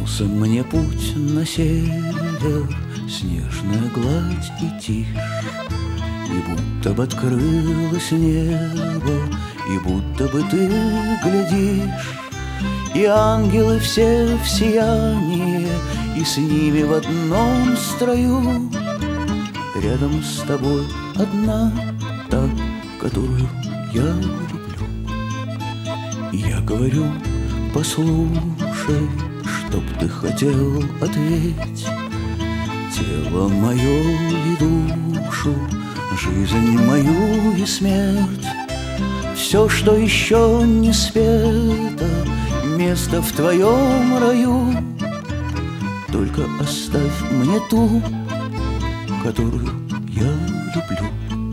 Вспомнился мне путь на север, снежная гладь и тишь, и будто бы открылось небо, и будто бы ты глядишь, и ангелы все в сиянии, и с ними в одном строю. Рядом с тобой одна, та, которую я люблю. И я говорю: послушай, чтоб ты хотел, ответь. Тело мое и душу, жизнь мою и смерть, все, что еще не спето, место в твоем раю. Только оставь мне ту, которую я люблю.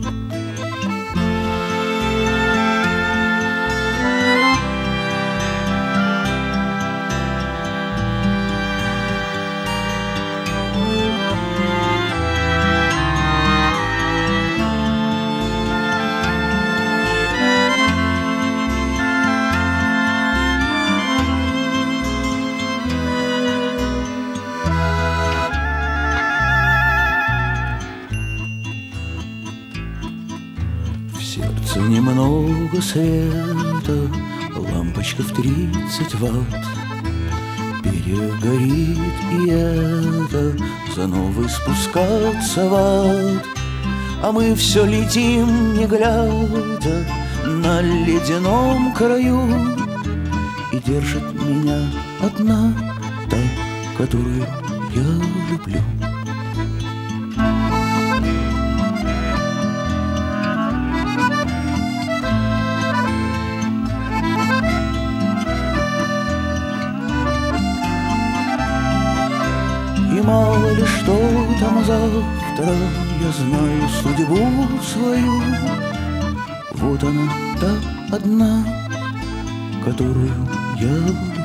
В сердце немного света, лампочка в 30 ватт. Перегорит и это, за новый спускаться в ад. А мы все летим, не глядя, на ледяном краю. И держит меня одна, та, которую я люблю. И мало ли что там завтра, я знаю судьбу свою. Вот она, та одна, которую я люблю.